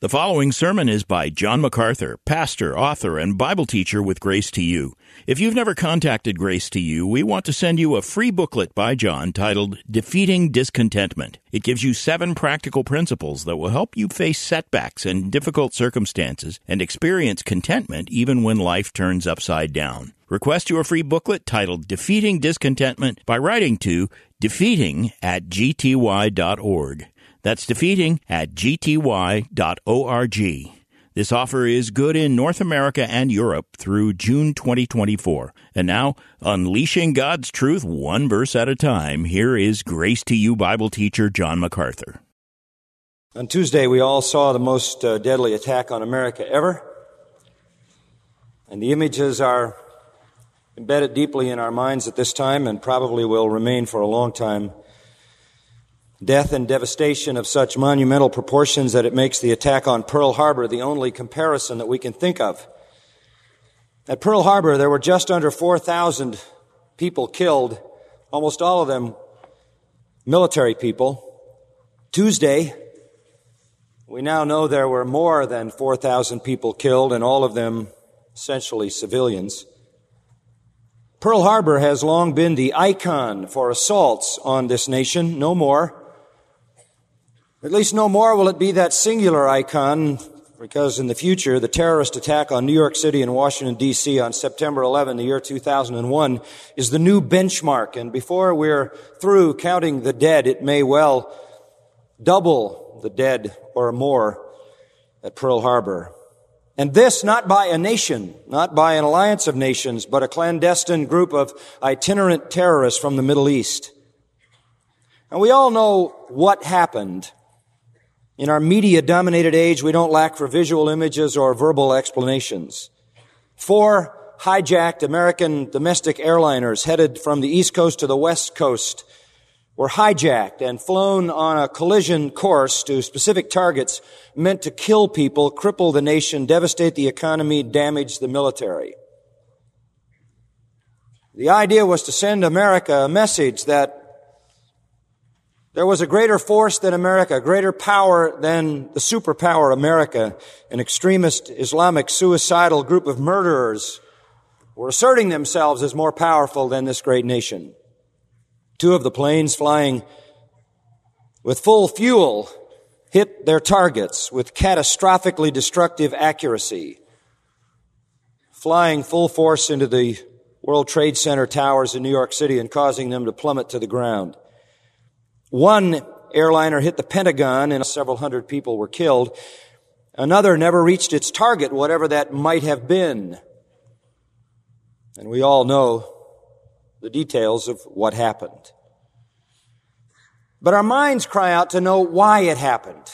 The following sermon is by John MacArthur, pastor, author, and Bible teacher with Grace to You. If you've never contacted Grace to You, we want to send you a free booklet by John titled Defeating Discontentment. It gives you 7 practical principles that will help you face setbacks and difficult circumstances and experience contentment even when life turns upside down. Request your free booklet titled Defeating Discontentment by writing to defeating@gty.org. That's defeating@gty.org. This offer is good in North America and Europe through June 2024. And now, unleashing God's truth one verse at a time, here is Grace to You Bible teacher John MacArthur. On Tuesday, we all saw the most deadly attack on America ever. And the images are embedded deeply in our minds at this time and probably will remain for a long time. Death and devastation of such monumental proportions that it makes the attack on Pearl Harbor the only comparison that we can think of. At Pearl Harbor, there were just under 4,000 people killed, almost all of them military people. Tuesday, we now know there were more than 4,000 people killed, and all of them essentially civilians. Pearl Harbor has long been the icon for assaults on this nation, no more. At least no more will it be that singular icon, because in the future, the terrorist attack on New York City and Washington, D.C. on September 11, the year 2001, is the new benchmark. And before we're through counting the dead, it may well double the dead or more at Pearl Harbor. And this not by a nation, not by an alliance of nations, but a clandestine group of itinerant terrorists from the Middle East. And we all know what happened. In our media-dominated age, we don't lack for visual images or verbal explanations. 4 hijacked American domestic airliners headed from the East Coast to the West Coast were hijacked and flown on a collision course to specific targets meant to kill people, cripple the nation, devastate the economy, damage the military. The idea was to send America a message that there was a greater force than America, a greater power than the superpower America. An extremist Islamic suicidal group of murderers were asserting themselves as more powerful than this great nation. 2 of the planes flying with full fuel hit their targets with catastrophically destructive accuracy, flying full force into the World Trade Center towers in New York City and causing them to plummet to the ground. 1 airliner hit the Pentagon and several hundred people were killed. Another never reached its target, whatever that might have been. And we all know the details of what happened. But our minds cry out to know why it happened.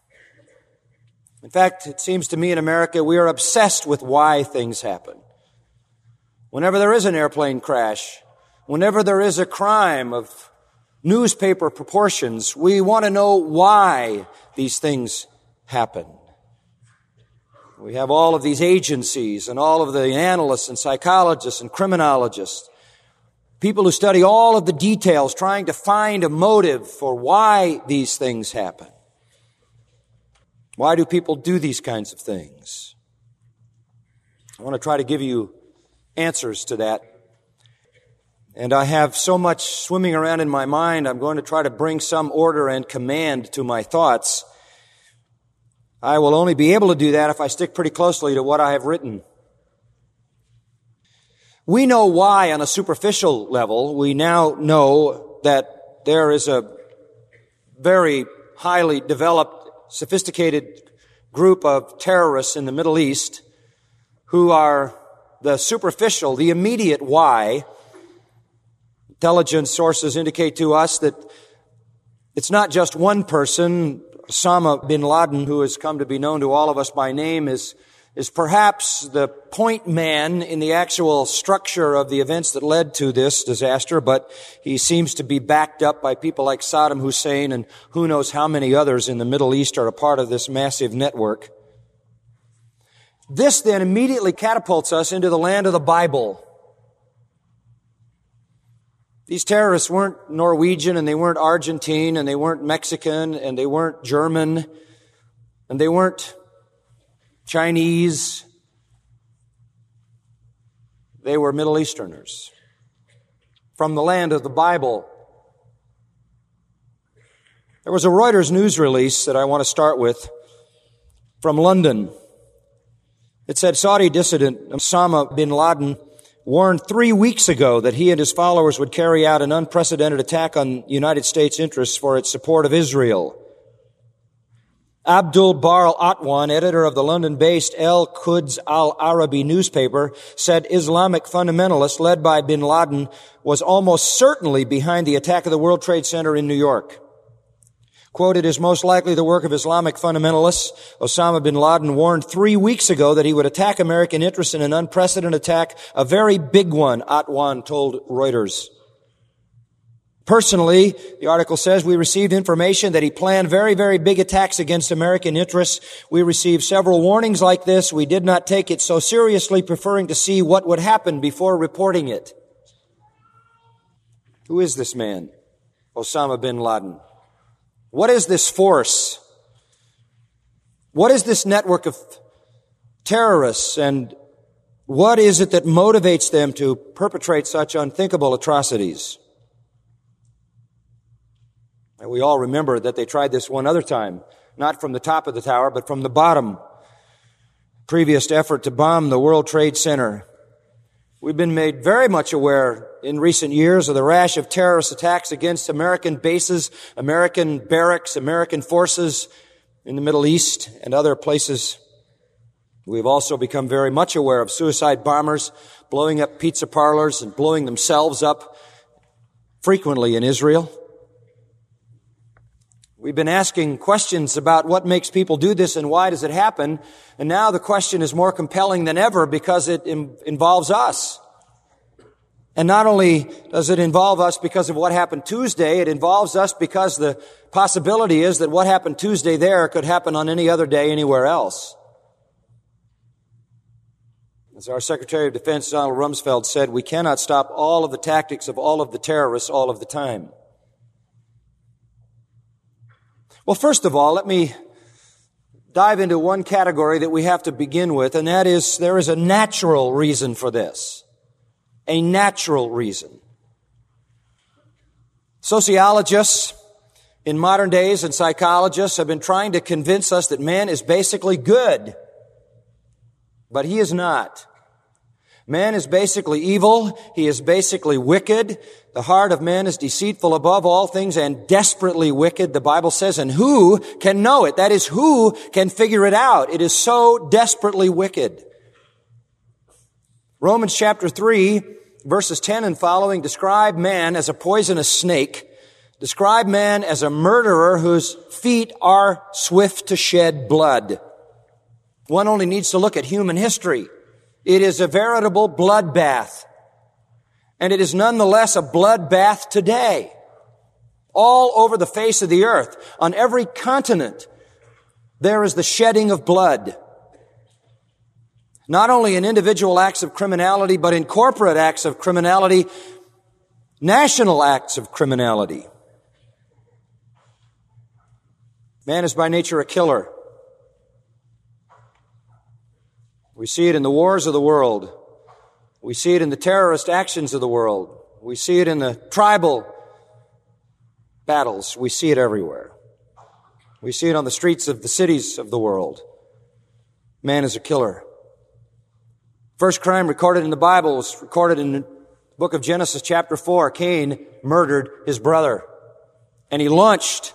In fact, it seems to me in America we are obsessed with why things happen. Whenever there is an airplane crash, whenever there is a crime of newspaper proportions, we want to know why these things happen. We have all of these agencies and all of the analysts and psychologists and criminologists, people who study all of the details, trying to find a motive for why these things happen. Why do people do these kinds of things? I want to try to give you answers to that. And I have so much swimming around in my mind, I'm going to try to bring some order and command to my thoughts. I will only be able to do that if I stick pretty closely to what I have written. We know why on a superficial level. We now know that there is a very highly developed, sophisticated group of terrorists in the Middle East who are the superficial, the immediate why. Intelligence sources indicate to us that it's not just one person. Osama bin Laden, who has come to be known to all of us by name, is perhaps the point man in the actual structure of the events that led to this disaster, but he seems to be backed up by people like Saddam Hussein and who knows how many others in the Middle East are a part of this massive network. This then immediately catapults us into the land of the Bible. These terrorists weren't Norwegian, and they weren't Argentine, and they weren't Mexican, and they weren't German, and they weren't Chinese. They were Middle Easterners from the land of the Bible. There was a Reuters news release that I want to start with from London. It said Saudi dissident Osama bin Laden warned 3 weeks ago that he and his followers would carry out an unprecedented attack on United States interests for its support of Israel. Abdul Bar al-Atwan, editor of the London-based Al-Quds Al-Arabi newspaper, said Islamic fundamentalists led by bin Laden was almost certainly behind the attack of the World Trade Center in New York. Quote, it is most likely the work of Islamic fundamentalists. Osama bin Laden warned 3 weeks ago that he would attack American interests in an unprecedented attack, a very big one, Atwan told Reuters. Personally, the article says, we received information that he planned very, very big attacks against American interests. We received several warnings like this. We did not take it so seriously, preferring to see what would happen before reporting it. Who is this man, Osama bin Laden? What is this force? What is this network of terrorists, and what is it that motivates them to perpetrate such unthinkable atrocities? And we all remember that they tried this one other time, not from the top of the tower, but from the bottom. Previous effort to bomb the World Trade Center. We've been made very much aware in recent years of the rash of terrorist attacks against American bases, American barracks, American forces in the Middle East and other places. We've also become very much aware of suicide bombers blowing up pizza parlors and blowing themselves up frequently in Israel. We've been asking questions about what makes people do this and why does it happen. And now the question is more compelling than ever because it involves us. And not only does it involve us because of what happened Tuesday, it involves us because the possibility is that what happened Tuesday there could happen on any other day anywhere else. As our Secretary of Defense, Donald Rumsfeld, said, we cannot stop all of the tactics of all of the terrorists all of the time. Well, first of all, let me dive into one category that we have to begin with, and that is there is a natural reason for this. A natural reason. Sociologists in modern days and psychologists have been trying to convince us that man is basically good, but he is not. Man is basically evil. He is basically wicked. The heart of man is deceitful above all things and desperately wicked, the Bible says. And who can know it? That is, who can figure it out? It is so desperately wicked. Romans chapter 3, verses 10 and following describe man as a poisonous snake, describe man as a murderer whose feet are swift to shed blood. One only needs to look at human history. It is a veritable bloodbath. And it is nonetheless a bloodbath today. All over the face of the earth, on every continent, there is the shedding of blood. Not only in individual acts of criminality, but in corporate acts of criminality, national acts of criminality. Man is by nature a killer. We see it in the wars of the world. We see it in the terrorist actions of the world. We see it in the tribal battles. We see it everywhere. We see it on the streets of the cities of the world. Man is a killer. First crime recorded in the Bible was recorded in the book of Genesis chapter 4. Cain murdered his brother. And he launched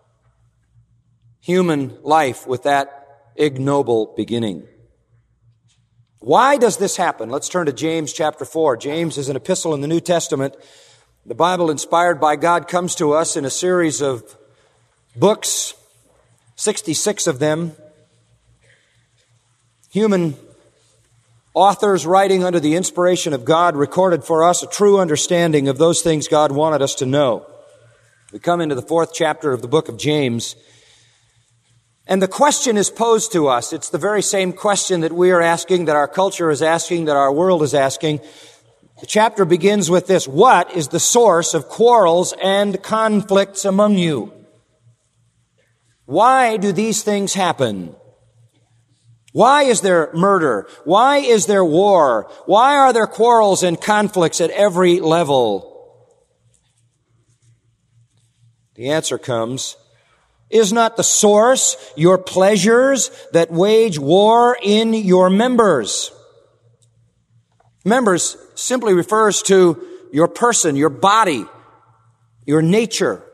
human life with that ignoble beginning. Why does this happen? Let's turn to James chapter 4. James is an epistle in the New Testament. The Bible, inspired by God, comes to us in a series of books, 66 of them. Human authors writing under the inspiration of God recorded for us a true understanding of those things God wanted us to know. We come into the 4th chapter of the book of James. And the question is posed to us. It's the very same question that we are asking, that our culture is asking, that our world is asking. The chapter begins with this: what is the source of quarrels and conflicts among you? Why do these things happen? Why is there murder? Why is there war? Why are there quarrels and conflicts at every level? The answer comes, is not the source your pleasures that wage war in your members? Members simply refers to your person, your body, your nature.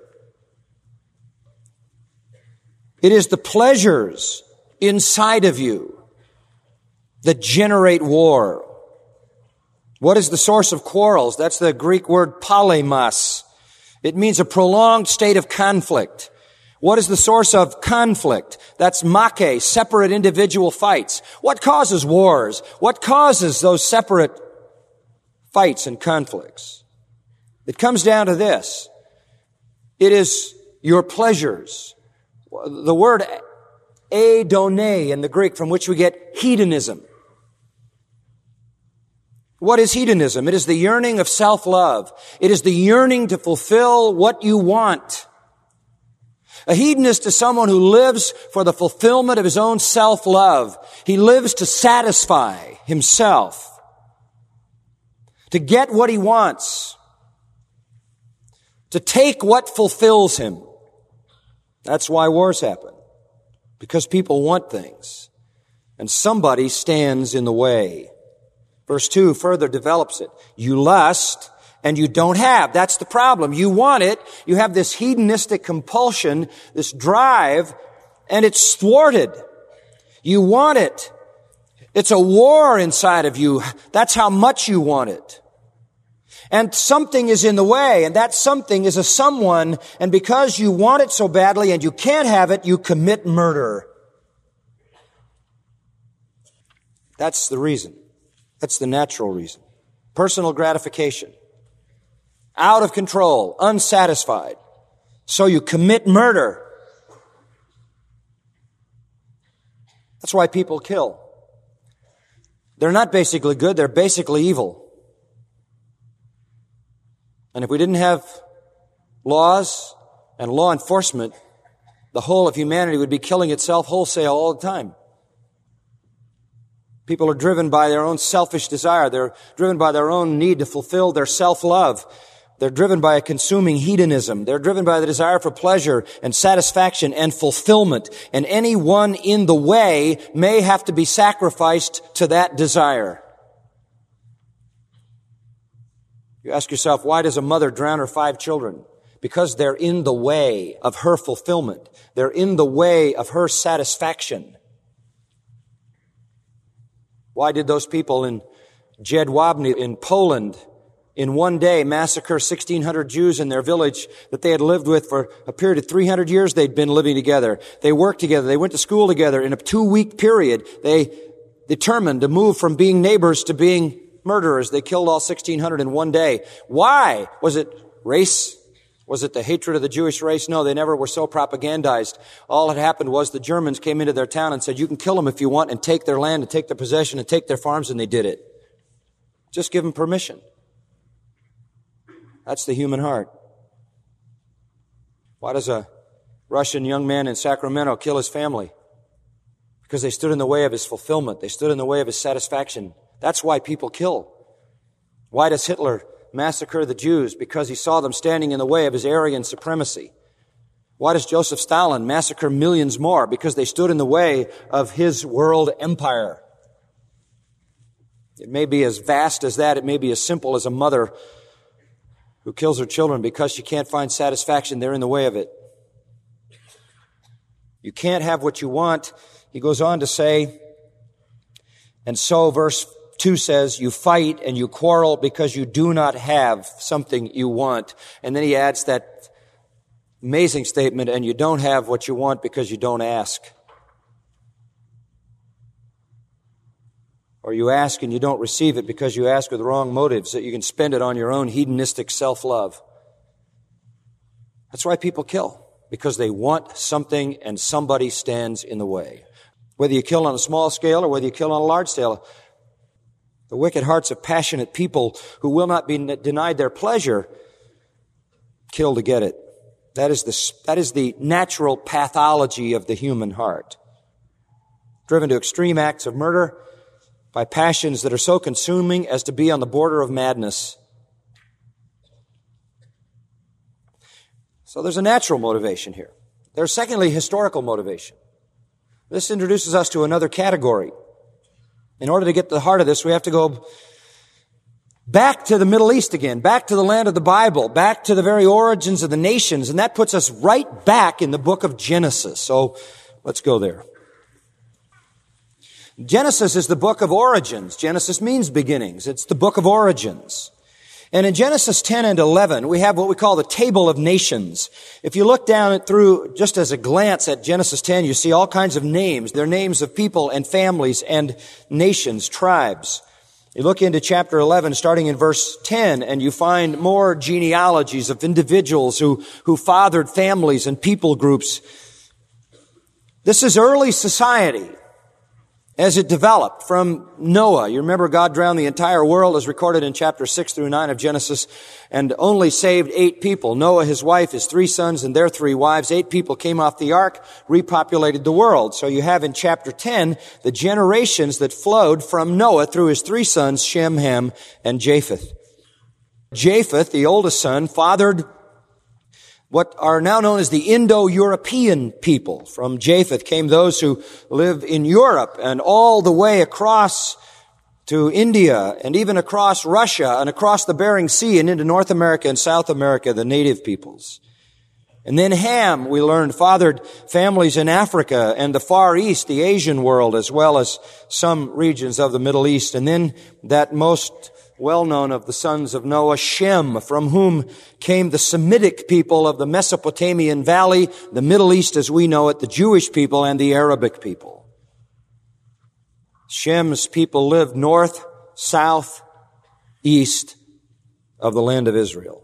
It is the pleasures inside of you that generate war. What is the source of quarrels? That's the Greek word polemos. It means a prolonged state of conflict. What is the source of conflict? That's make, separate individual fights. What causes wars? What causes those separate fights and conflicts? It comes down to this. It is your pleasures. The word adone in the Greek, from which we get hedonism. What is hedonism? It is the yearning of self-love. It is the yearning to fulfill what you want. A hedonist is someone who lives for the fulfillment of his own self-love. He lives to satisfy himself, to get what he wants, to take what fulfills him. That's why wars happen, because people want things, and somebody stands in the way. Verse 2 further develops it. You lust and you don't have. That's the problem. You want it. You have this hedonistic compulsion, this drive, and it's thwarted. You want it. It's a war inside of you. That's how much you want it. And something is in the way, and that something is a someone, and because you want it so badly and you can't have it, you commit murder. That's the reason. That's the natural reason. Personal gratification. Out of control, unsatisfied. So you commit murder. That's why people kill. They're not basically good, they're basically evil. And if we didn't have laws and law enforcement, the whole of humanity would be killing itself wholesale all the time. People are driven by their own selfish desire. They're driven by their own need to fulfill their self-love. They're driven by a consuming hedonism. They're driven by the desire for pleasure and satisfaction and fulfillment. And anyone in the way may have to be sacrificed to that desire. You ask yourself, why does a mother drown her 5 children? Because they're in the way of her fulfillment. They're in the way of her satisfaction. Why did those people in Jedwabne in Poland in one day massacre 1,600 Jews in their village that they had lived with for a period of 300 years? They'd been living together. They worked together. They went to school together. In a 2-week period, they determined to move from being neighbors to being murderers. They killed all 1,600 in one day. Why? Was it race? Was it the hatred of the Jewish race? No, they never were so propagandized. All that happened was the Germans came into their town and said, you can kill them if you want and take their land and take their possession and take their farms, and they did it. Just give them permission. That's the human heart. Why does a Russian young man in Sacramento kill his family? Because they stood in the way of his fulfillment. They stood in the way of his satisfaction. That's why people kill. Why does Hitler massacre the Jews? Because he saw them standing in the way of his Aryan supremacy. Why does Joseph Stalin massacre millions more? Because they stood in the way of his world empire. It may be as vast as that. It may be as simple as a mother who kills her children because she can't find satisfaction. They're in the way of it. You can't have what you want. He goes on to say, and so verse 2 says, you fight and you quarrel because you do not have something you want. And then he adds that amazing statement, and you don't have what you want because you don't ask. Or you ask and you don't receive it because you ask with wrong motives, that you can spend it on your own hedonistic self-love. That's why people kill, because they want something and somebody stands in the way. Whether you kill on a small scale or whether you kill on a large scale, the wicked hearts of passionate people who will not be denied their pleasure kill to get it. That is the natural pathology of the human heart. driven to extreme acts of murder by passions that are so consuming as to be on the border of madness. So there's a natural motivation here. There's secondly, historical motivation. This introduces us to another category. In order to get to the heart of this, we have to go back to the Middle East again, back to the land of the Bible, back to the very origins of the nations, and that puts us right back in the book of Genesis. So let's go there. Genesis is the book of origins. Genesis means beginnings. It's the book of origins. And in Genesis 10 and 11, we have what we call the Table of Nations. If you look down through, just as a glance at Genesis 10, you see all kinds of names. They're names of people and families and nations, tribes. You look into chapter 11, starting in verse 10, and you find more genealogies of individuals who fathered families and people groups. This is early society as it developed from Noah. You remember God drowned the entire world as recorded in chapter 6 through 9 of Genesis and only saved 8 people. Noah, his wife, his 3 sons, and their 3 wives. 8 people came off the ark, repopulated the world. So you have in chapter 10 the generations that flowed from Noah through his 3 sons, Shem, Ham, and Japheth. Japheth, the oldest son, fathered what are now known as the Indo-European people. From Japheth came those who live in Europe and all the way across to India and even across Russia and across the Bering Sea and into North America and South America, the native peoples. And then Ham, we learned, fathered families in Africa and the Far East, the Asian world, as well as some regions of the Middle East. And then that most well-known of the sons of Noah, Shem, from whom came the Semitic people of the Mesopotamian Valley, the Middle East as we know it, the Jewish people, and the Arabic people. Shem's people lived north, south, east of the land of Israel.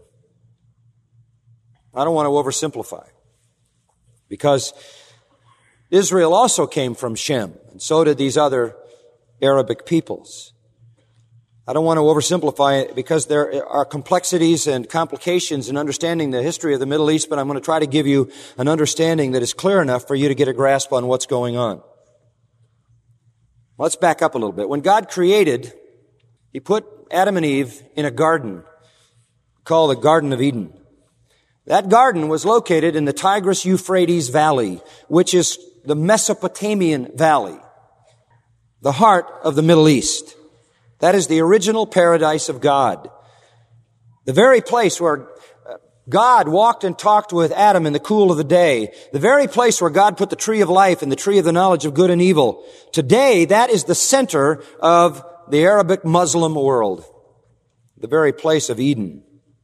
I don't want to oversimplify, because Israel also came from Shem, and so did these other Arabic peoples. I don't want to oversimplify it because there are complexities and complications in understanding the history of the Middle East, but I'm going to try to give you an understanding that is clear enough for you to get a grasp on what's going on. Let's back up a little bit. When God created, He put Adam and Eve in a garden called the Garden of Eden. That garden was located in the Tigris-Euphrates Valley, which is the Mesopotamian Valley, the heart of the Middle East. That is the original paradise of God. The very place where God walked and talked with Adam in the cool of the day. The very place where God put the tree of life and the tree of the knowledge of good and evil. Today, that is the center of the Arabic Muslim world. The very place of Eden.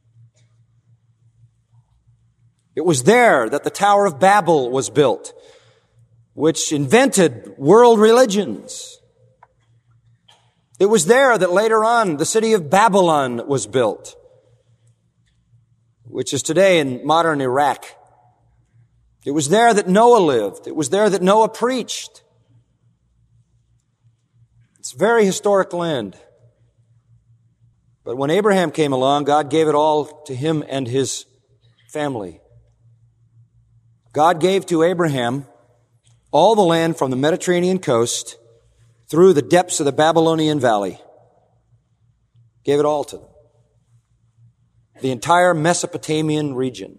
It was there that the Tower of Babel was built, which invented world religions. It was there that later on the city of Babylon was built, which is today in modern Iraq. It was there that Noah lived. It was there that Noah preached. It's a very historic land. But when Abraham came along, God gave it all to him and his family. God gave to Abraham all the land from the Mediterranean coast through the depths of the Babylonian Valley. Gave it all to them. The entire Mesopotamian region.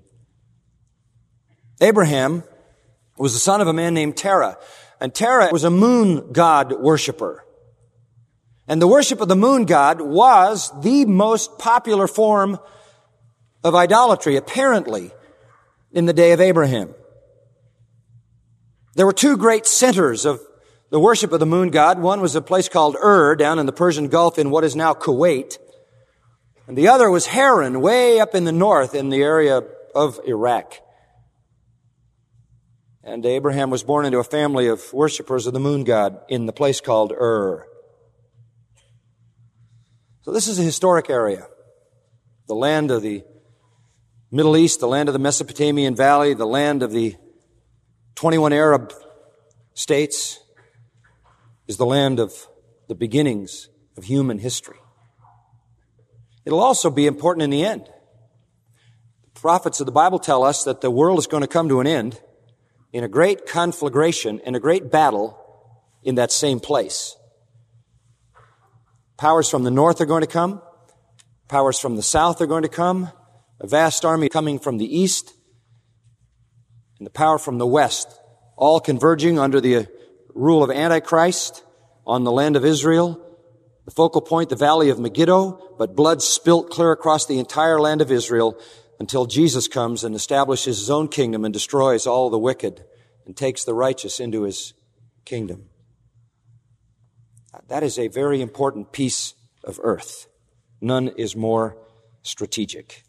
Abraham was the son of a man named Terah. And Terah was a moon god worshiper. And the worship of the moon god was the most popular form of idolatry, apparently, in the day of Abraham. There were 2 great centers of the worship of the moon god. One was a place called Ur, down in the Persian Gulf in what is now Kuwait. And the other was Haran, way up in the north in the area of Iraq. And Abraham was born into a family of worshipers of the moon god in the place called Ur. So this is a historic area. The land of the Middle East, the land of the Mesopotamian Valley, the land of the 21 Arab states, is the land of the beginnings of human history. It'll also be important in the end. The prophets of the Bible tell us that the world is going to come to an end in a great conflagration, in a great battle in that same place. Powers from the north are going to come. Powers from the south are going to come. A vast army coming from the east. And the power from the west, all converging under the rule of Antichrist on the land of Israel. The focal point, the valley of Megiddo, but blood spilt clear across the entire land of Israel until Jesus comes and establishes his own kingdom and destroys all the wicked and takes the righteous into his kingdom. That is a very important piece of earth. None is more strategic.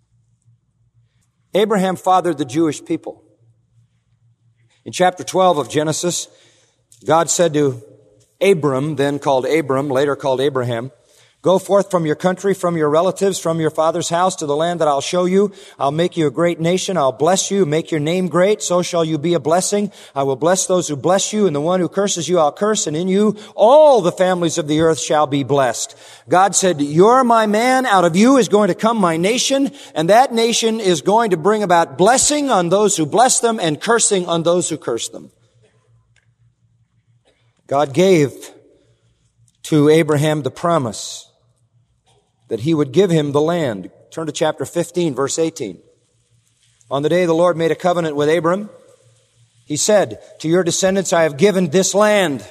Abraham fathered the Jewish people. In chapter 12 of Genesis, God said to Abram, then called Abram, later called Abraham, "Go forth from your country, from your relatives, from your father's house to the land that I'll show you. I'll make you a great nation. I'll bless you, make your name great. So shall you be a blessing. I will bless those who bless you, and the one who curses you I'll curse, and in you all the families of the earth shall be blessed." God said, "You're my man. Out of you is going to come my nation, and that nation is going to bring about blessing on those who bless them and cursing on those who curse them." God gave to Abraham the promise that he would give him the land. Turn to chapter 15, verse 18. On the day the Lord made a covenant with Abram, he said, "To your descendants I have given this land.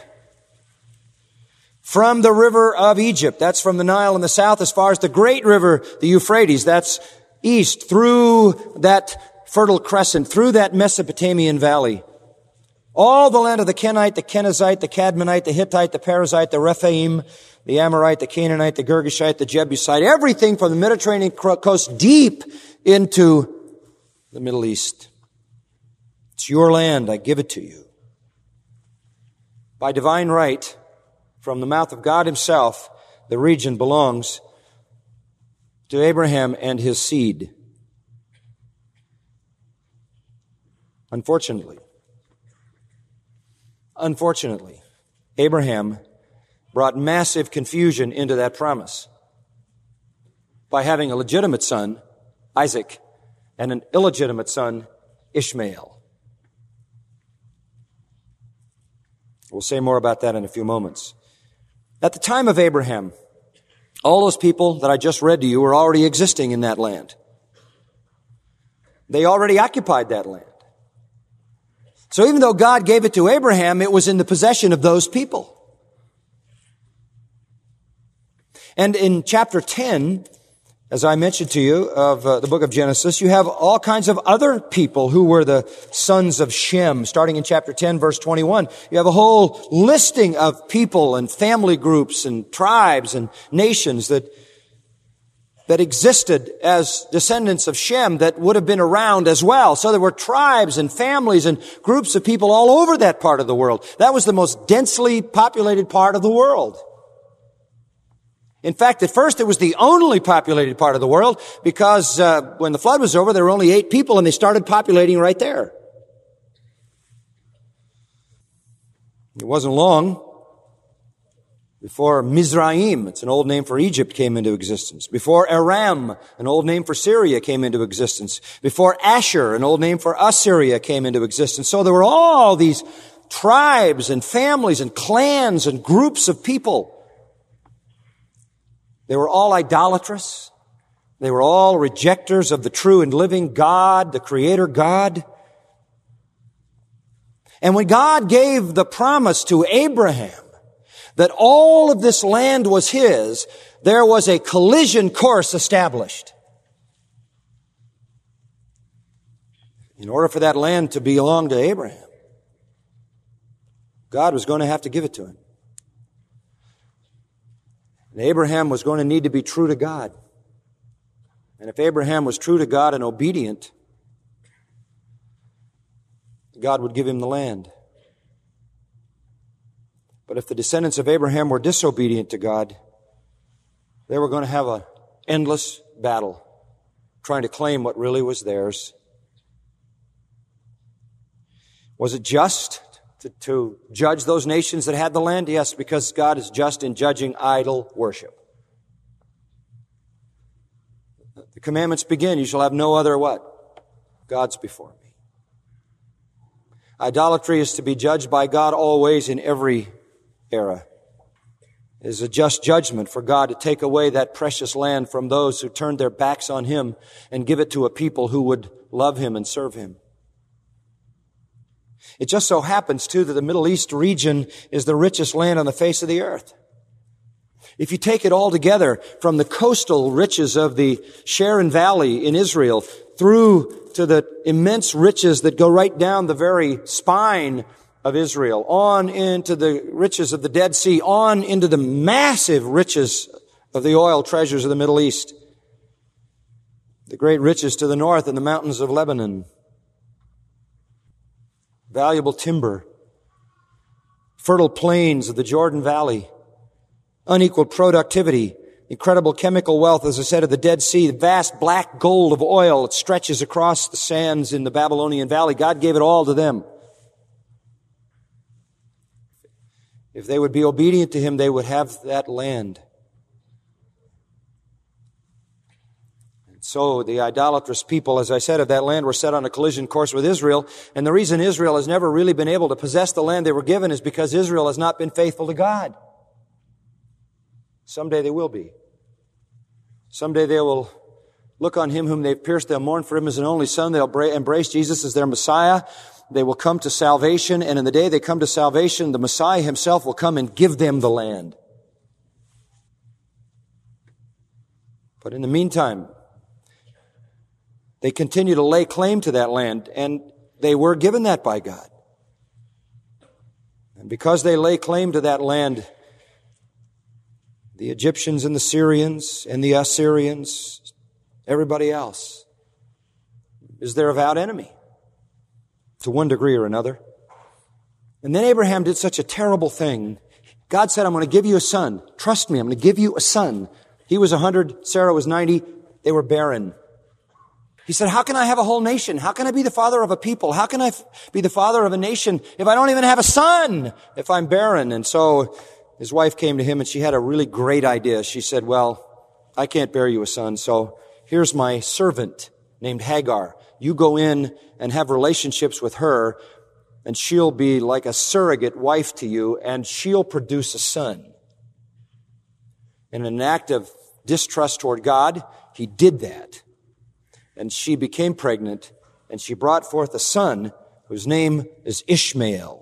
From the river of Egypt," that's from the Nile in the south, as far as the great river, the Euphrates, that's east, through that fertile crescent, through that Mesopotamian valley. All the land of the Kenite, the Kenizzite, the Cadmonite, the Hittite, the Perizzite, the Rephaim, the Amorite, the Canaanite, the Girgashite, the Jebusite, everything from the Mediterranean coast deep into the Middle East. It's your land, I give it to you. By divine right, from the mouth of God himself, the region belongs to Abraham and his seed. Unfortunately, Abraham brought massive confusion into that promise by having a legitimate son, Isaac, and an illegitimate son, Ishmael. We'll say more about that in a few moments. At the time of Abraham, all those people that I just read to you were already existing in that land. They already occupied that land. So even though God gave it to Abraham, it was in the possession of those people. And in chapter 10, as I mentioned to you, of the book of Genesis, you have all kinds of other people who were the sons of Shem. Starting in chapter 10, verse 21, you have a whole listing of people and family groups and tribes and nations that existed as descendants of Shem that would have been around as well. So there were tribes and families and groups of people all over that part of the world. That was the most densely populated part of the world. In fact, at first it was the only populated part of the world because when the flood was over, there were only 8 people and they started populating right there. It wasn't long before Mizraim, it's an old name for Egypt, came into existence. Before Aram, an old name for Syria, came into existence. Before Ashur, an old name for Assyria, came into existence. So there were all these tribes and families and clans and groups of people. They were all idolatrous. They were all rejectors of the true and living God, the Creator God. And when God gave the promise to Abraham that all of this land was his, there was a collision course established. In order for that land to belong to Abraham, God was going to have to give it to him. And Abraham was going to need to be true to God. And if Abraham was true to God and obedient, God would give him the land. But if the descendants of Abraham were disobedient to God, they were going to have an endless battle trying to claim what really was theirs. Was it just to judge those nations that had the land? Yes, because God is just in judging idol worship. The commandments begin, you shall have no other what? Gods before me. Idolatry is to be judged by God always in every era. It is a just judgment for God to take away that precious land from those who turned their backs on Him and give it to a people who would love Him and serve Him. It just so happens, too, that the Middle East region is the richest land on the face of the earth. If you take it all together, from the coastal riches of the Sharon Valley in Israel through to the immense riches that go right down the very spine of Israel, on into the riches of the Dead Sea, on into the massive riches of the oil treasures of the Middle East, the great riches to the north in the mountains of Lebanon, valuable timber, fertile plains of the Jordan Valley, unequaled productivity, incredible chemical wealth, as I said, of the Dead Sea, the vast black gold of oil that stretches across the sands in the Babylonian Valley. God gave it all to them. If they would be obedient to Him, they would have that land. And so the idolatrous people, as I said, of that land were set on a collision course with Israel. And the reason Israel has never really been able to possess the land they were given is because Israel has not been faithful to God. Someday they will be. Someday they will look on Him whom they've pierced. They'll mourn for Him as an only Son. They'll embrace Jesus as their Messiah. They will come to salvation. And in the day they come to salvation, the Messiah Himself will come and give them the land. But in the meantime, they continue to lay claim to that land, and they were given that by God. And because they lay claim to that land, the Egyptians and the Syrians and the Assyrians, everybody else, is their avowed enemy to one degree or another. And then Abraham did such a terrible thing. God said, I'm going to give you a son. Trust me, I'm going to give you a son. He was 100, Sarah was 90. They were barren. He said, how can I have a whole nation? How can I be the father of a people? How can I be the father of a nation if I don't even have a son, if I'm barren? And so his wife came to him and she had a really great idea. She said, well, I can't bear you a son, so here's my servant named Hagar. You go in and have relationships with her, and she'll be like a surrogate wife to you, and she'll produce a son. In an act of distrust toward God, he did that. And she became pregnant, and she brought forth a son whose name is Ishmael.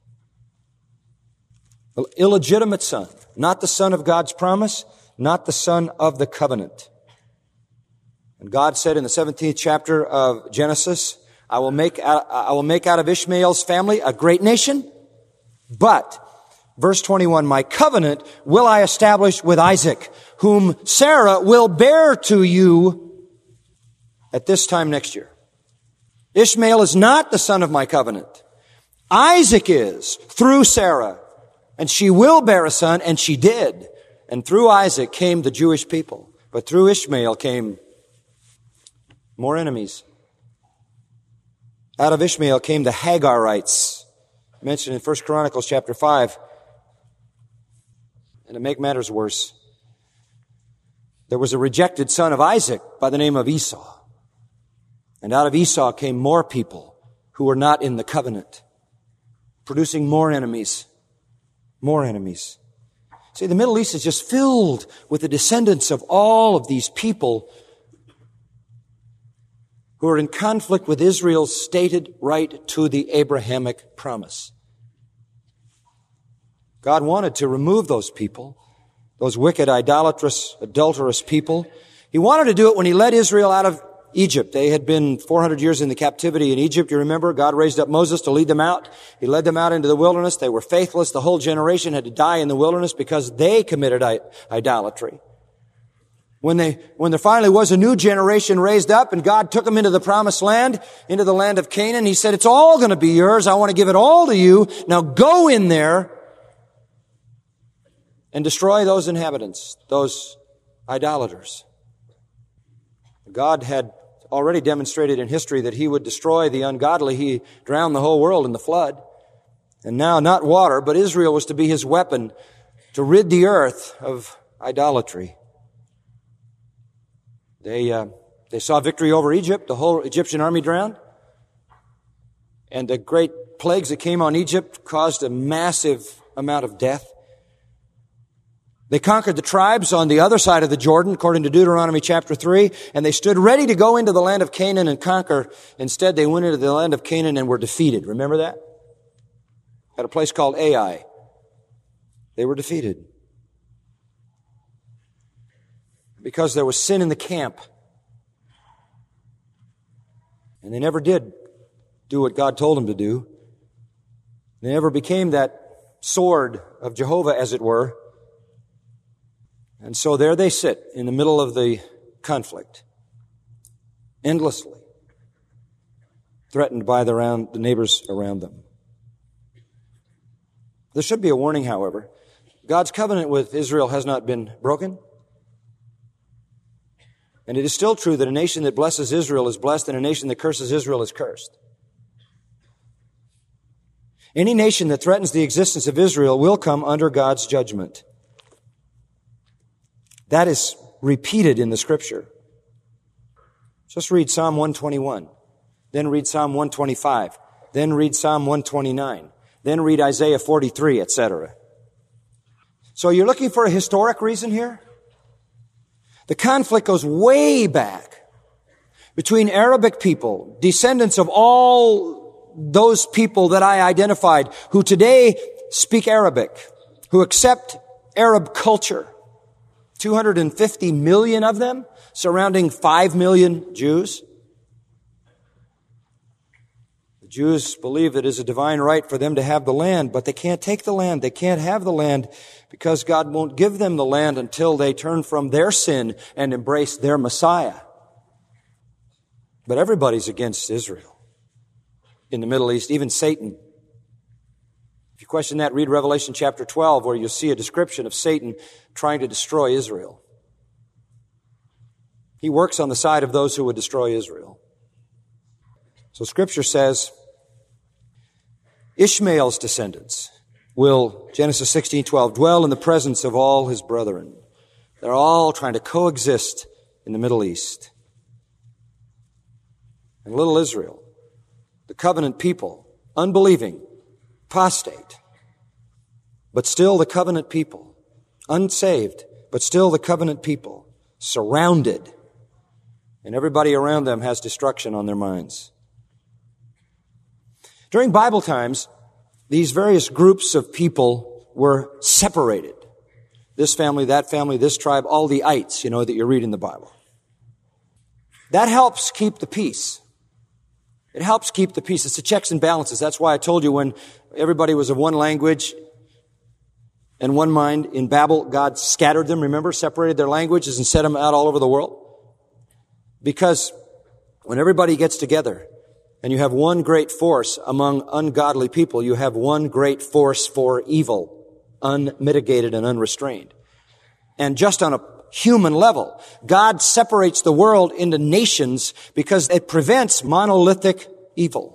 An illegitimate son, not the son of God's promise, not the son of the covenant. And God said in the 17th chapter of Genesis, I will make out of Ishmael's family a great nation, but, verse 21, my covenant will I establish with Isaac, whom Sarah will bear to you at this time next year. Ishmael is not the son of my covenant. Isaac is, through Sarah. And she will bear a son, and she did. And through Isaac came the Jewish people. But through Ishmael came more enemies. Out of Ishmael came the Hagarites, mentioned in 1 Chronicles chapter 5. And to make matters worse, there was a rejected son of Isaac by the name of Esau. And out of Esau came more people who were not in the covenant, producing more enemies. More enemies. See, the Middle East is just filled with the descendants of all of these people who are in conflict with Israel's stated right to the Abrahamic promise. God wanted to remove those people, those wicked, idolatrous, adulterous people. He wanted to do it when He led Israel out of Egypt. They had been 400 years in the captivity in Egypt. You remember, God raised up Moses to lead them out. He led them out into the wilderness. They were faithless. The whole generation had to die in the wilderness because they committed idolatry. When there finally was a new generation raised up and God took them into the promised land, into the land of Canaan, He said, it's all going to be yours. I want to give it all to you. Now go in there and destroy those inhabitants, those idolaters. God had already demonstrated in history that He would destroy the ungodly. He drowned the whole world in the flood. And now not water, but Israel was to be His weapon to rid the earth of idolatry. They saw victory over Egypt. The whole Egyptian army drowned. And the great plagues that came on Egypt caused a massive amount of death. They conquered the tribes on the other side of the Jordan, according to Deuteronomy chapter 3, and they stood ready to go into the land of Canaan and conquer. Instead, they went into the land of Canaan and were defeated. Remember that? At a place called Ai. They were defeated. Because there was sin in the camp. And they never did do what God told them to do. They never became that sword of Jehovah, as it were. And so there they sit in the middle of the conflict, endlessly, threatened by the neighbors around them. There should be a warning, however. God's covenant with Israel has not been broken. And it is still true that a nation that blesses Israel is blessed and a nation that curses Israel is cursed. Any nation that threatens the existence of Israel will come under God's judgment. That is repeated in the Scripture. Just read Psalm 121. Then read Psalm 125. Then read Psalm 129. Then read Isaiah 43, etc. So you're looking for a historic reason here? The conflict goes way back between Arabic people, descendants of all those people that I identified who today speak Arabic, who accept Arab culture. 250 million of them, surrounding 5 million Jews. The Jews believe it is a divine right for them to have the land, but they can't take the land. They can't have the land because God won't give them the land until they turn from their sin and embrace their Messiah. But everybody's against Israel in the Middle East, even Satan. If you question that, read Revelation chapter 12, where you'll see a description of Satan trying to destroy Israel. He works on the side of those who would destroy Israel. So Scripture says, Ishmael's descendants will, Genesis 16:12, dwell in the presence of all his brethren. They're all trying to coexist in the Middle East. And little Israel, the covenant people, unbelieving, apostate, but still the covenant people, unsaved, but still the covenant people, surrounded, and everybody around them has destruction on their minds. During Bible times, these various groups of people were separated. This family, this tribe, all the ites, that you read in the Bible. That helps keep the peace. It helps keep the peace. It's the checks and balances. That's why I told you when everybody was of one language and one mind in Babel, God scattered them, remember, separated their languages and set them out all over the world. Because when everybody gets together and you have one great force among ungodly people, you have one great force for evil, unmitigated and unrestrained. And just on a human level, God separates the world into nations because it prevents monolithic evil.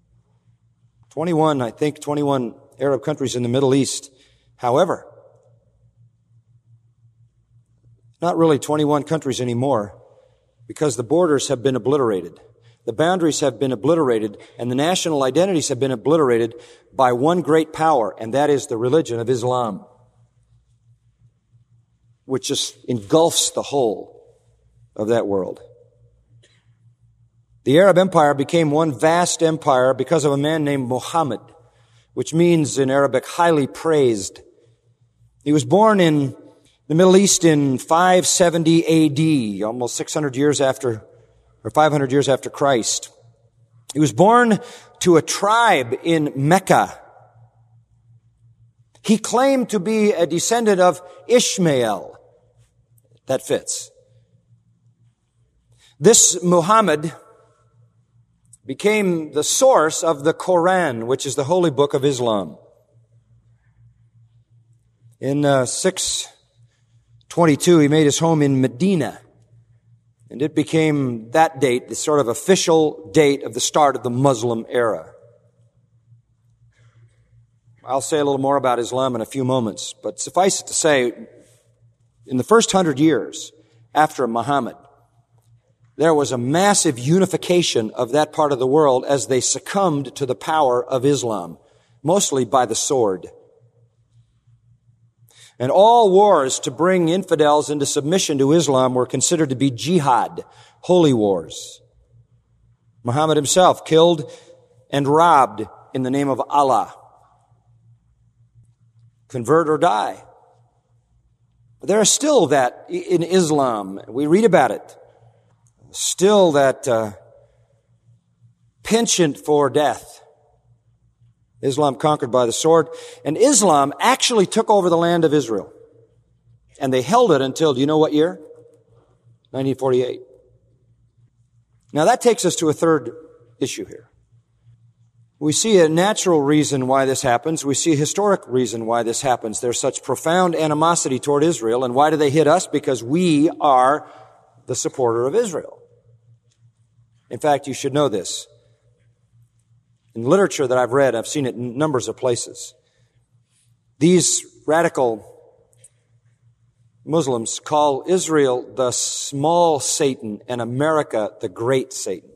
21 Arab countries in the Middle East. However, not really 21 countries anymore because the borders have been obliterated. The boundaries have been obliterated and the national identities have been obliterated by one great power, and that is the religion of Islam, which just engulfs the whole of that world. The Arab Empire became one vast empire because of a man named Muhammad, which means in Arabic, highly praised. He was born in the Middle East in 570 A.D., almost 500 years after Christ. He was born to a tribe in Mecca. He claimed to be a descendant of Ishmael. That fits. This Muhammad became the source of the Quran, which is the holy book of Islam. In 622, he made his home in Medina, and it became that date, the sort of official date of the start of the Muslim era. I'll say a little more about Islam in a few moments, but suffice it to say, in the first 100 years after Muhammad, there was a massive unification of that part of the world as they succumbed to the power of Islam, mostly by the sword. And all wars to bring infidels into submission to Islam were considered to be jihad, holy wars. Muhammad himself killed and robbed in the name of Allah. Convert or die. But there is still that in Islam. We read about it. Still that penchant for death. Islam conquered by the sword. And Islam actually took over the land of Israel. And they held it until, do you know what year? 1948. Now that takes us to a third issue here. We see a natural reason why this happens. We see a historic reason why this happens. There's such profound animosity toward Israel. And why do they hit us? Because we are the supporter of Israel. In fact, you should know this. In literature that I've read, I've seen it in numbers of places. These radical Muslims call Israel the small Satan and America the great Satan.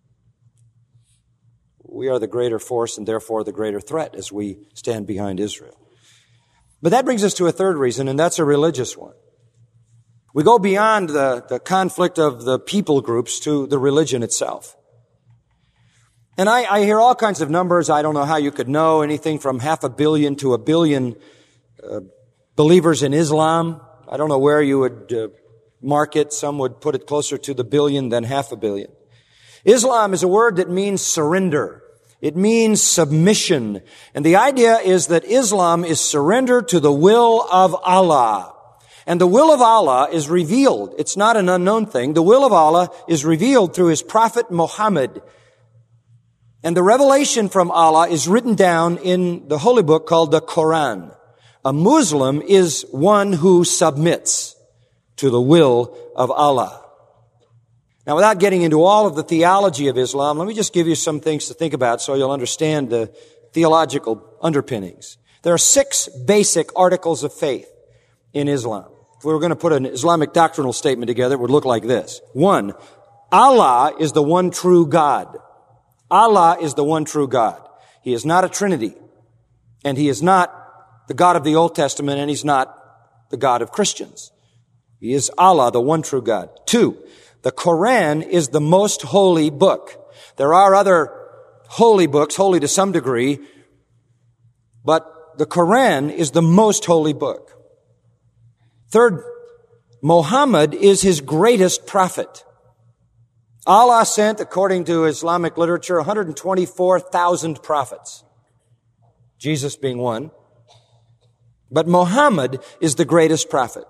We are the greater force and therefore the greater threat as we stand behind Israel. But that brings us to a third reason, and that's a religious one. We go beyond the conflict of the people groups to the religion itself. And I hear all kinds of numbers. I don't know how you could know anything from 500 million to 1 billion believers in Islam. I don't know where you would mark it. Some would put it closer to the billion than 500 million. Islam is a word that means surrender. It means submission. And the idea is that Islam is surrender to the will of Allah. And the will of Allah is revealed. It's not an unknown thing. The will of Allah is revealed through His prophet Muhammad. And the revelation from Allah is written down in the holy book called the Quran. A Muslim is one who submits to the will of Allah. Now, without getting into all of the theology of Islam, let me just give you some things to think about so you'll understand the theological underpinnings. There are 6 basic articles of faith in Islam. If we were going to put an Islamic doctrinal statement together, it would look like this. 1, Allah is the one true God. Allah is the one true God. He is not a trinity. And He is not the God of the Old Testament, and He's not the God of Christians. He is Allah, the one true God. 2, the Quran is the most holy book. There are other holy books, holy to some degree, but the Quran is the most holy book. 3rd, Muhammad is His greatest prophet. Allah sent, according to Islamic literature, 124,000 prophets. Jesus being one. But Muhammad is the greatest prophet.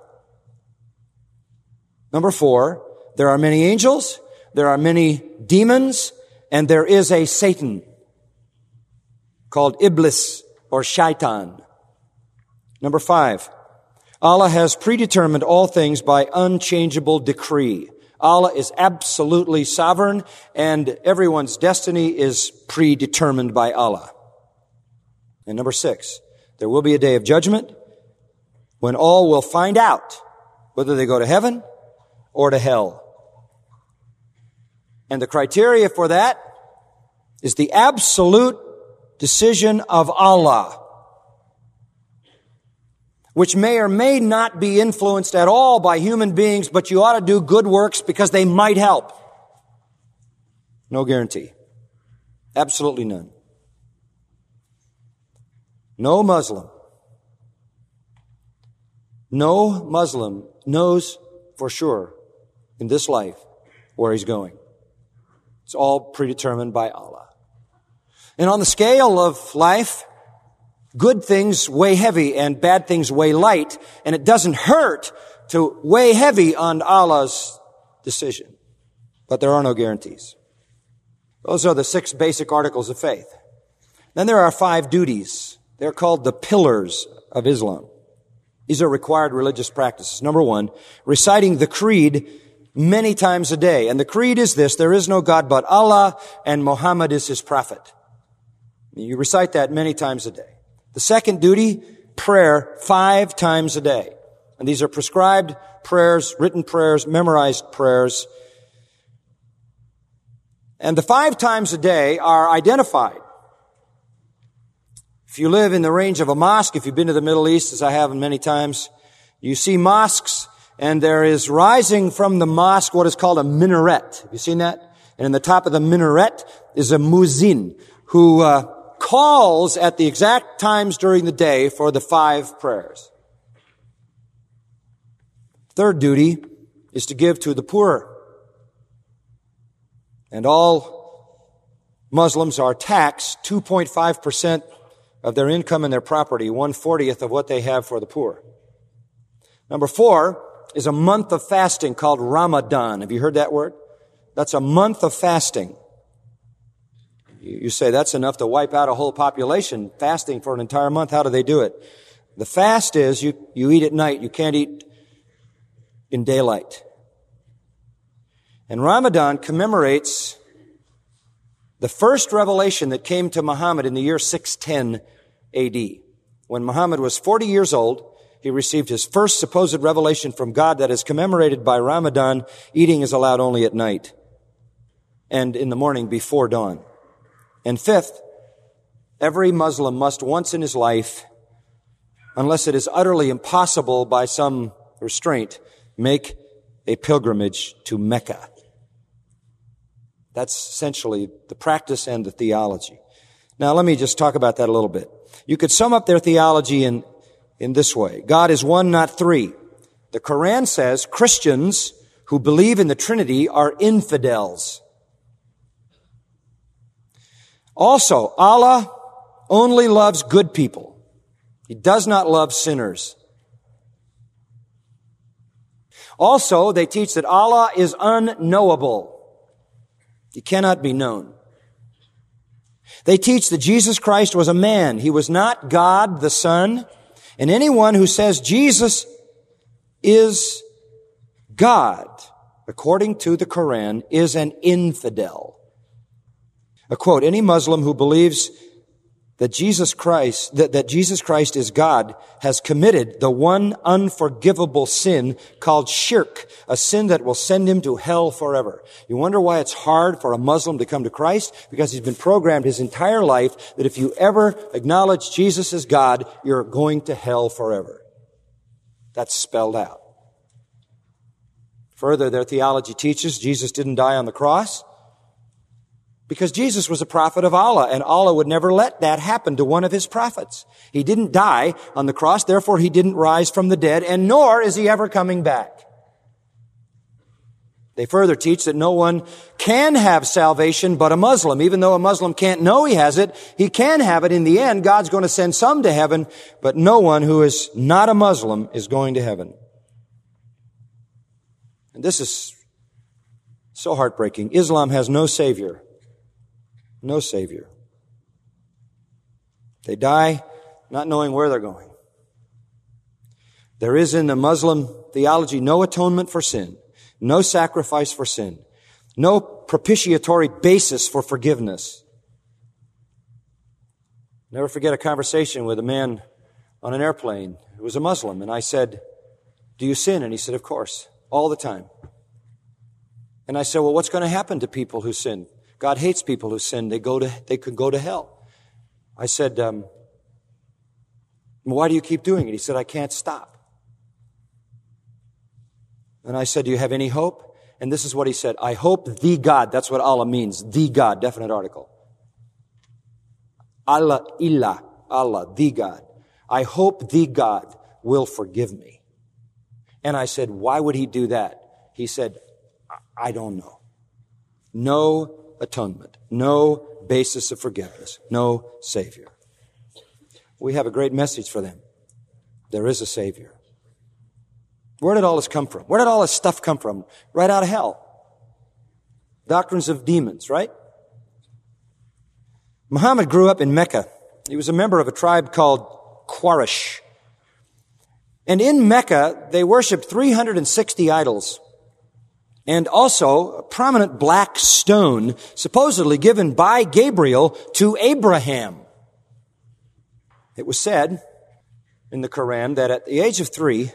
Number 4, there are many angels, there are many demons, and there is a Satan called Iblis or Shaitan. Number 5, Allah has predetermined all things by unchangeable decree. Allah is absolutely sovereign, and everyone's destiny is predetermined by Allah. And number 6, there will be a day of judgment when all will find out whether they go to heaven or to hell. And the criteria for that is the absolute decision of Allah, which may or may not be influenced at all by human beings, but you ought to do good works because they might help. No guarantee. Absolutely none. No Muslim knows for sure in this life where he's going. It's all predetermined by Allah. And on the scale of life, good things weigh heavy and bad things weigh light, and it doesn't hurt to weigh heavy on Allah's decision. But there are no guarantees. Those are the 6 basic articles of faith. Then there are 5 duties. They're called the pillars of Islam. These are required religious practices. Number 1, reciting the creed many times a day. And the creed is this: there is no God but Allah, and Muhammad is His prophet. You recite that many times a day. The second duty, prayer 5 times a day. And these are prescribed prayers, written prayers, memorized prayers. And the 5 times a day are identified. If you live in the range of a mosque, if you've been to the Middle East, as I have many times, you see mosques, and there is rising from the mosque what is called a minaret. Have you seen that? And in the top of the minaret is a muezzin who calls at the exact times during the day for the 5 prayers. Third duty is to give to the poor. And all Muslims are taxed 2.5% of their income and their property, 1/40th of what they have for the poor. Number 4 is a month of fasting called Ramadan. Have you heard that word? That's a month of fasting. You say that's enough to wipe out a whole population, fasting for an entire month. How do they do it? The fast is you eat at night. You can't eat in daylight. And Ramadan commemorates the first revelation that came to Muhammad in the year 610 AD. When Muhammad was 40 years old, he received his first supposed revelation from God that is commemorated by Ramadan. Eating is allowed only at night and in the morning before dawn. And 5th, every Muslim must once in his life, unless it is utterly impossible by some restraint, make a pilgrimage to Mecca. That's essentially the practice and the theology. Now let me just talk about that a little bit. You could sum up their theology in this way. God is one, not 3. The Quran says Christians who believe in the Trinity are infidels. Also, Allah only loves good people. He does not love sinners. Also, they teach that Allah is unknowable. He cannot be known. They teach that Jesus Christ was a man. He was not God the Son. And anyone who says Jesus is God, according to the Quran, is an infidel. A quote, any Muslim who believes that Jesus Christ is God has committed the one unforgivable sin called shirk, a sin that will send him to hell forever. You wonder why it's hard for a Muslim to come to Christ? Because he's been programmed his entire life that if you ever acknowledge Jesus as God, you're going to hell forever. That's spelled out. Further, their theology teaches Jesus didn't die on the cross because Jesus was a prophet of Allah, and Allah would never let that happen to one of his prophets. He didn't die on the cross, therefore he didn't rise from the dead, and nor is he ever coming back. They further teach that no one can have salvation but a Muslim. Even though a Muslim can't know he has it, he can have it in the end. God's going to send some to heaven, but no one who is not a Muslim is going to heaven. And this is so heartbreaking. Islam has no savior. No savior. They die not knowing where they're going. There is in the Muslim theology no atonement for sin, no sacrifice for sin, no propitiatory basis for forgiveness. Never forget a conversation with a man on an airplane who was a Muslim, and I said, do you sin? And he said, of course, all the time. And I said, well, what's going to happen to people who sin? God hates people who sin. They could go to hell. I said, why do you keep doing it? He said, I can't stop. And I said, do you have any hope? And this is what he said. I hope the God, that's what Allah means, the God, definite article. Allah, the God. I hope the God will forgive me. And I said, why would he do that? He said, I don't know. No atonement, no basis of forgiveness, no Savior. We have a great message for them. There is a Savior. Where did all this come from? Where did all this stuff come from? Right out of hell. Doctrines of demons, right? Muhammad grew up in Mecca. He was a member of a tribe called Quraysh. And in Mecca, they worshiped 360 idols. And also a prominent black stone supposedly given by Gabriel to Abraham. It was said in the Quran that at the age of 3,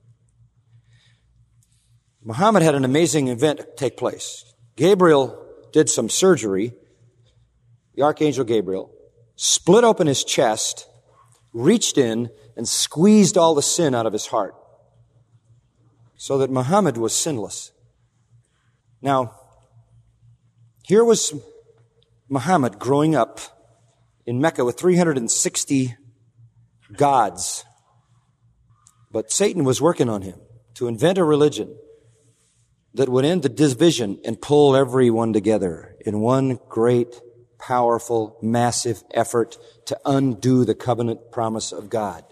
Muhammad had an amazing event take place. Gabriel did some surgery, the Archangel Gabriel split open his chest, reached in, and squeezed all the sin out of his heart so that Muhammad was sinless. Now, here was Muhammad growing up in Mecca with 360 gods. But Satan was working on him to invent a religion that would end the division and pull everyone together in one great, powerful, massive effort to undo the covenant promise of God.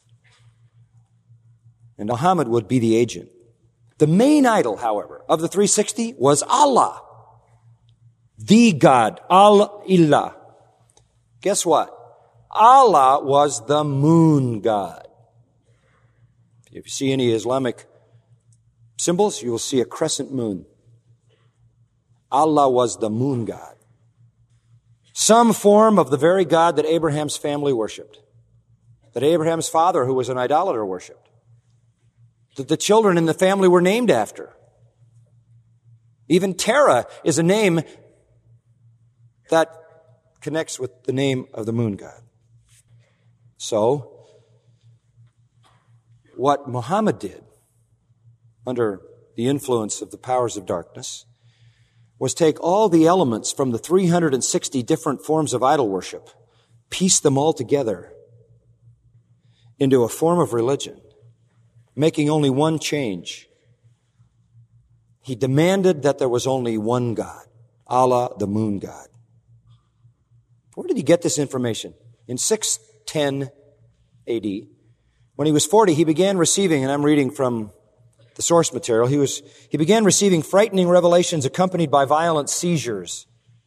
And Muhammad would be the agent. The main idol, however, of the 360 was Allah. The God, Al-Ilah. Guess what? Allah was the moon god. If you see any Islamic symbols, you will see a crescent moon. Allah was the moon god. Some form of the very God that Abraham's family worshipped. That Abraham's father, who was an idolater, worshipped. That the children in the family were named after. Even Terah is a name that connects with the name of the moon god. So, what Muhammad did under the influence of the powers of darkness was take all the elements from the 360 different forms of idol worship, piece them all together into a form of religion, making only one change. He demanded that there was only one God, Allah, the moon god. Where did he get this information? In 610 AD, when he was 40, he began receiving, and I'm reading from the source material, he began receiving frightening revelations accompanied by violent seizures.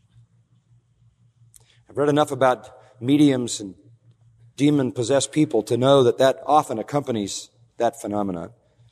I've read enough about mediums and demon-possessed people to know that often accompanies that phenomenon.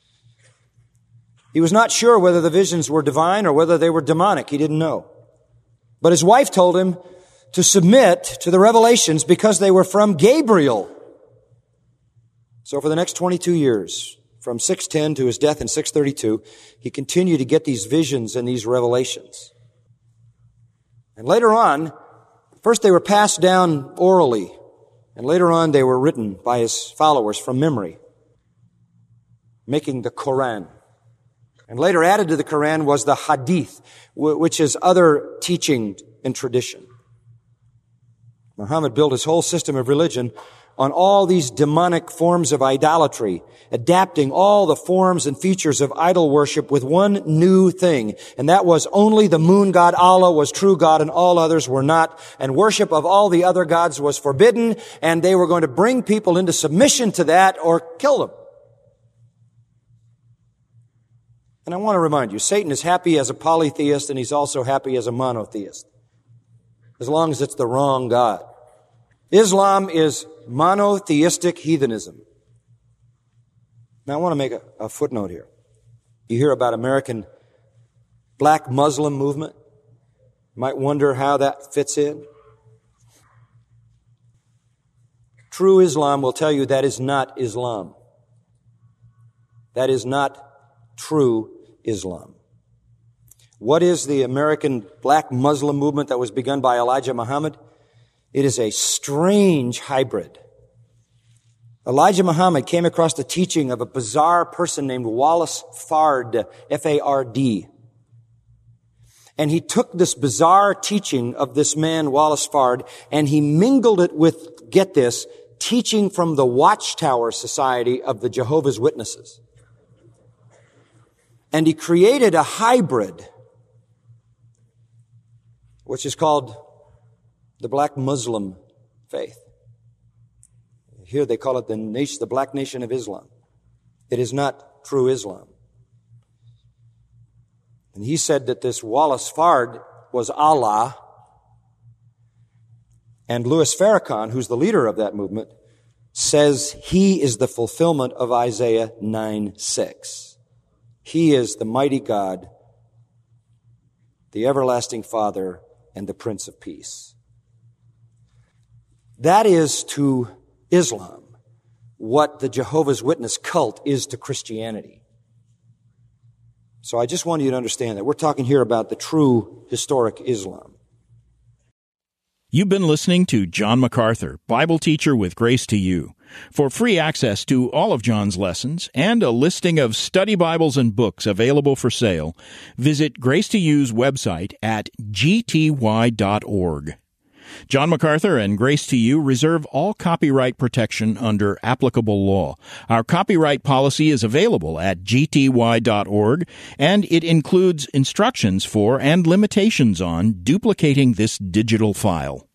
He was not sure whether the visions were divine or whether they were demonic. He didn't know. But his wife told him to submit to the revelations because they were from Gabriel. So for the next 22 years, from 610 to his death in 632, he continued to get these visions and these revelations. And later on, first they were passed down orally, and later on they were written by his followers from memory, making the Quran. And later added to the Quran was the Hadith, which is other teaching and tradition. Muhammad built his whole system of religion on all these demonic forms of idolatry, adapting all the forms and features of idol worship with one new thing, and that was only the moon god Allah was true God and all others were not, and worship of all the other gods was forbidden, and they were going to bring people into submission to that or kill them. And I want to remind you, Satan is happy as a polytheist and he's also happy as a monotheist, as long as it's the wrong God. Islam is monotheistic heathenism. Now I want to make a footnote here. You hear about American black Muslim movement. You might wonder how that fits in. True Islam will tell you that is not Islam. That is not true Islam. What is the American black Muslim movement that was begun by Elijah Muhammad? It is a strange hybrid. Elijah Muhammad came across the teaching of a bizarre person named Wallace Fard, F-A-R-D. And he took this bizarre teaching of this man, Wallace Fard, and he mingled it with, get this, teaching from the Watchtower Society of the Jehovah's Witnesses. And he created a hybrid, which is called the black Muslim faith. Here they call it the black nation of Islam. It is not true Islam. And he said that this Wallace Fard was Allah, and Louis Farrakhan, who's the leader of that movement, says he is the fulfillment of Isaiah 9:6. He is the mighty God, the everlasting Father, and the Prince of Peace. That is to Islam what the Jehovah's Witness cult is to Christianity. So I just want you to understand that we're talking here about the true historic Islam. You've been listening to John MacArthur, Bible teacher with Grace to You. For free access to all of John's lessons and a listing of study Bibles and books available for sale, visit Grace to You's website at gty.org. John MacArthur and Grace to You reserve all copyright protection under applicable law. Our copyright policy is available at gty.org, and it includes instructions for and limitations on duplicating this digital file.